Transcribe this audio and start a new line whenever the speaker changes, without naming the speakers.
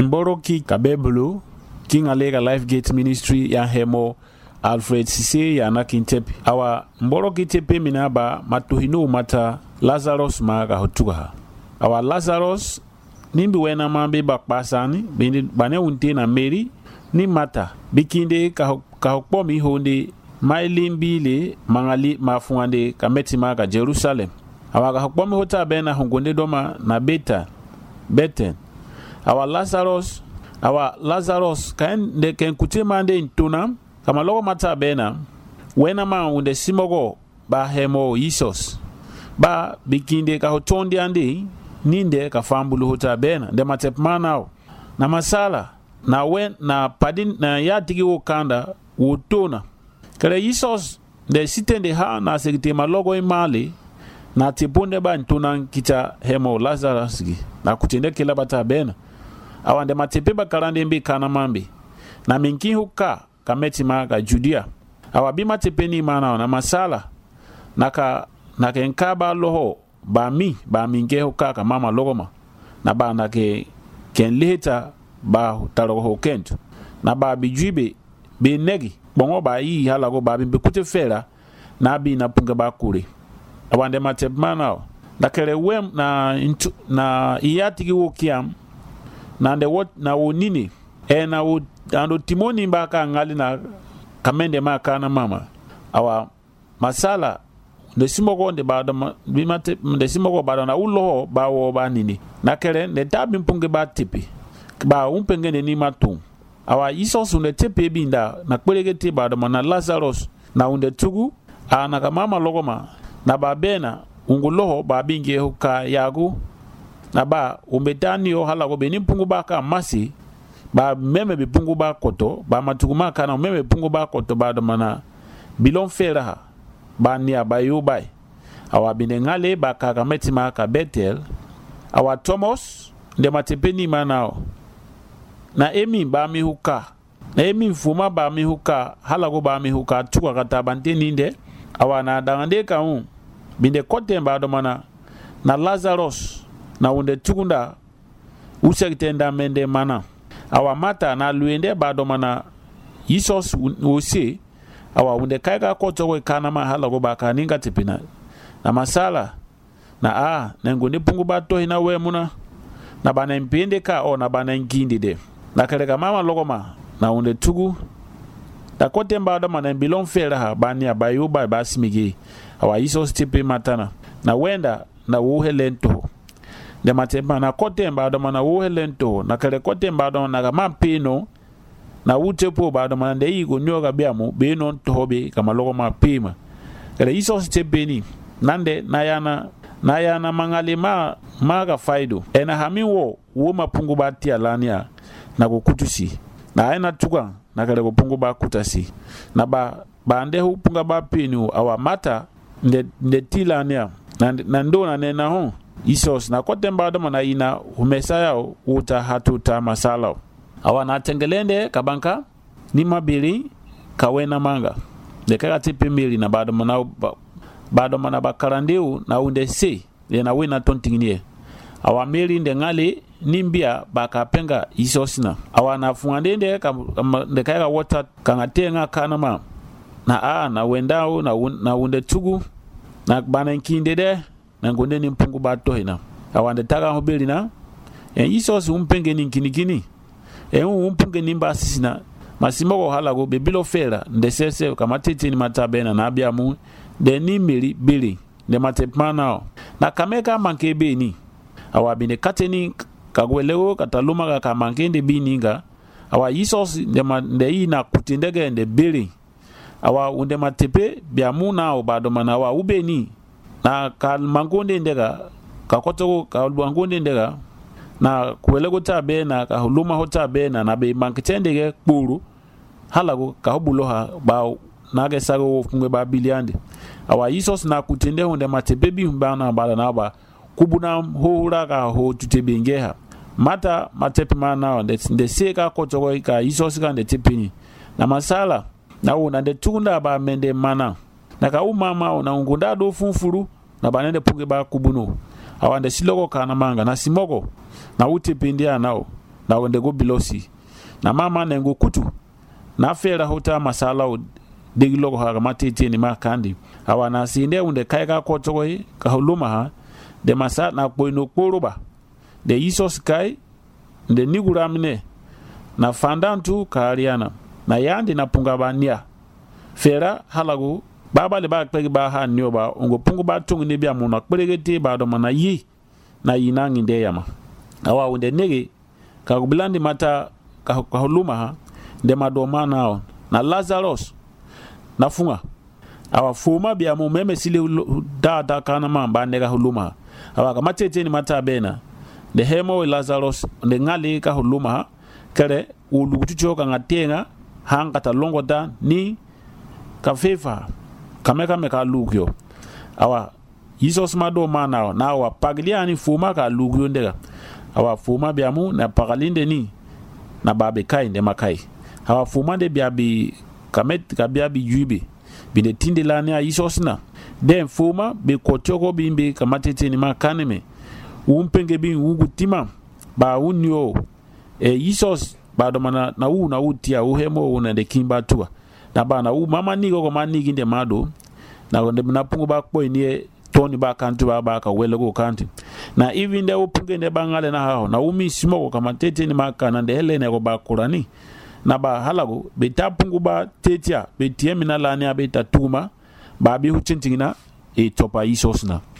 Imboroki kabebulu King Alega Life Gate Ministry ya hemo Alfred Sise ya nakintepi awa mboroki tepe minaba matuhinu mata Lazarus maga hotuga awa Lazarus nimbi wena mambe bakpasani bane unte na Mary ni mata bikinde ka hokpomi honde mailimbile mangali mafuande kameti maga Jerusalem awa ka hokpomi hota bena hongonde doma na Beten awa Lazarus kan de ken kutemande intuna kama logo mata bena wena ma unde simogo ba hemo Jesus ba bikinde ka hotondi ande ninde ka fambulu hota bena de matepmanao na masala na wen na padin na yatigi ukanda wutona kare Jesus de sitende ha na segite malogo imali na tipunde ba ntuna kita hemo Lazarus gi na kutende kila bata bena awande matepe ba karande mbi kana mambi na minki huka kameti maga Judea awabima tepeni mana na masala naka enkaba loho ba minge huka ka mama logoma na ba nake ken leta ba taloho kent na ba bijibe be negi bongo ba yi halago ba bimbe kutefera na bi na punga ba kure awande matepe mana na kere wem na iyatigi wokiam na nde what na wonini na ando timoni mbaka ngali na kamende maka na mama awa masala de simogo de bado bimate de simogo bado na ulo ba wo ba nini na kere ne tabi mpunge ba tipi ba umpenge ni matum awa Jesus unde tepe binda na kwelegete bado na Lazarus na unde tugu na kama logoma na babena unguloho ba binge huka yagu na ba umbetani yo hala go beni mpungu ba ka masi ba meme bipungu ba koto ba matuguma kana meme pungu ba koto ba do mana bilon fera ba nia ba yubai awa binengale ba ka meti ma ka Betel awa Thomas de matepeni manao na emi ba mi huka na emi mfuma ba mi huka hala go ba mi huka tuka kata banteni nde awa na dangande ka binde kote ba do mana na Lazarus na unde tukunda usekitenda mende mana awa mata na luende bado mana Jesus usi awa unde kaiga koto kana mahala go baka ninga tipina na masala na nengundi pungu bato hina we muna na bana mpende ka na bana nkindi de na kereka mama logoma na unde tugu da kote bado mana bilon fera bania bayuba basimigi awa Jesus tipi matana na wenda na uhelento de matepa na kote mbado mana uhelento na kale kote mbado na kama pino na utepo bado mana de yigo nyoga biamu beno tobe kama logo mapima kale iso stepeni nande nayana mangali maga faido ena hamiwo wo mapungu batia lania na kukutusi na aina tuka na kale kupungu ba kutasi na bande hupunga ba pinu awa mata nde tilania na ndona nena ho Isos na kote mbado mana ina humesaya uta hatuta masala awa na tengelende kabanka ni mabili kawena manga dekaka tipi mbili na bado mana bakarandeu na unde se na wena tontinginie awa mili ndengali nimbia baka penga Isosina awa na fungandende dekaka wota kangatenga kanama na wendao na unde tugu na bana nkinde de na ngonde ni mpungu bato hina awande taga hobeli na Jesus umpenge ni kinikini umpenge ni mbasisina masimogo halago bebilo fera ndesese kama tete ni matabena na abiamu de ni mili bili de matepmana na kameka mankebe ni awabine kateni kagwelego kataluma ka mankende bininga awa Jesus de ina kutindege de bili awa unde matepe biamuna obado mana wa ubeni na kalmangonde ndega kakoto kalwangonde ndega na kuelego tabe na kahuluma hotabe na be mankitendege kpuru halago kahubuloha ba nage sago fungwe ba biliande awa Jesus na kutende honde matebebi mbana bala na ba kubuna hohura ka ho tutebengeha mata matepe mana de seka koto ka Jesus ka de tepini na masala na una de tunda ba mende mana na ka umama na ngunda do funfuru na banende punge ba kubuno awande siloko kana manga na simogo na utependia nao na wende go bilosi na mama nengo kutu na fera hota masala o diglo ha matete ni makandi awana sinde unde kaiga ko togoy ka huluma ha de masa na boino koroba de isos kai de niguramne na fandantu kariana na yandi na punga bania fera halagu baba le ba kpegi ba ha nyoba ongo pungu ba tungu ne bia muna kperegete ba do mana yi na yina nginde yama awa unde nege ka bilandi mata ka huluma ha de madoma nao na Lazarus na funga awa fuma bia mu meme sile da kana mamba ndega huluma awa ka matete ni mata bena de hemo Lazarus de ngali ka huluma kare ulugutu choka ngatenga hanga talongo da ni ka fefa kameka meka lugyo awa Jesus mado manao na awa pagliani fuma ka lugyo ndega awa fuma bia mu na pagalinde ni na babe kai nde makai awa fuma de bia bi kamet ka bia bi juibe bi de tinde lani a Jesus na den fuma be kotoko bimbe kamatete ni makaneme umpenge bi ugutima ba unyo Jesus ba do mana na utia uhemo una de kimba tua na ba na mama ni go mani ginde mado na wonde na pungu ba ko ni toni ba kantu ba ka wele go kanti na even de upunge ne bangale na hao na umi simo kama tete ni makana de hele ne go ba kurani na ba halago be tapungu ba tetia be tiemina lani abeta tuma ba bi huchintingina e topa isos na